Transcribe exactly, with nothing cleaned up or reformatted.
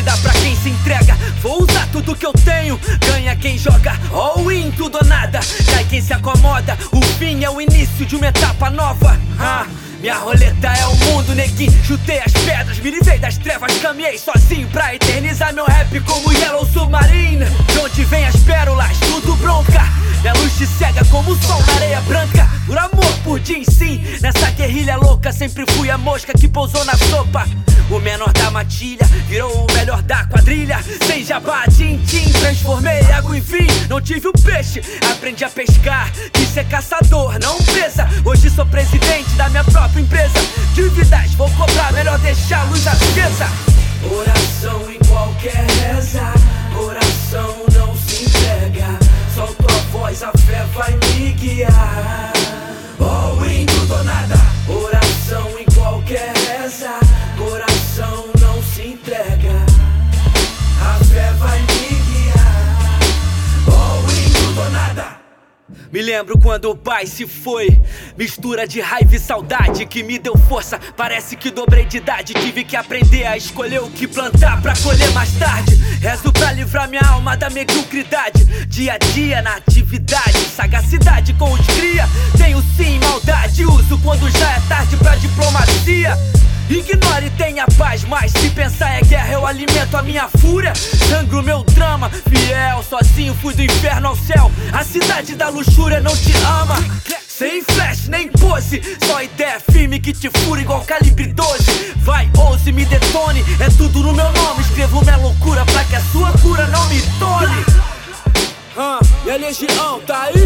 se dá pra quem se entrega. Vou usar tudo que eu tenho, ganha quem joga all in, tudo ou nada. Cai quem se acomoda, o fim é o início de uma etapa nova. ah. Minha roleta é o mundo, neguinho. Chutei as pedras, me livrei das trevas. Caminhei sozinho pra eternizar meu rap como Yellow Submarine. De onde vem as pérolas, tudo bronca. Minha luz te cega como o sol na areia branca. Por amor, por din sim, nessa guerrilha louca sempre fui a mosca que pousou na sopa. O menor da matilha virou o melhor da quadrilha. Sem jabá, tim-tim, transformei água em vinho. Não tive o peixe, aprendi a pescar. Quis ser caçador, não presa. Hoje sou presidente da minha própria empresa. Dívidas, vou cobrar, melhor deixar a luz acesa. Oração em qualquer reza, coração não se entrega. Solto a voz, a fé vai me guiar. All in, tudo ou nada. Oração em qualquer reza, coração não se entrega. A fé vai me guiar. All in, tudo ou nada. Me lembro quando o pai se foi. Mistura de raiva e saudade que me deu força. Parece que dobrei de idade. Tive que aprender a escolher o que plantar pra colher mais tarde. Rezo pra livrar minha alma da mediocridade. Dia a dia na atividade, sagacidade com os cria. Tenho sim maldade, uso quando já é tarde pra diplomacia. Ignore e tenha paz, mas se pensar é guerra eu alimento a minha fúria. Sangro meu drama, fiel, sozinho fui do inferno ao céu. A cidade da luxúria não te ama. Sem flash nem pose, só ideia firme que te fura igual calibre doze. Vai, ouse, me detone, é tudo no meu nome. Escrevo minha loucura pra que a sua cura não me tole. Ah, e a legião tá aí.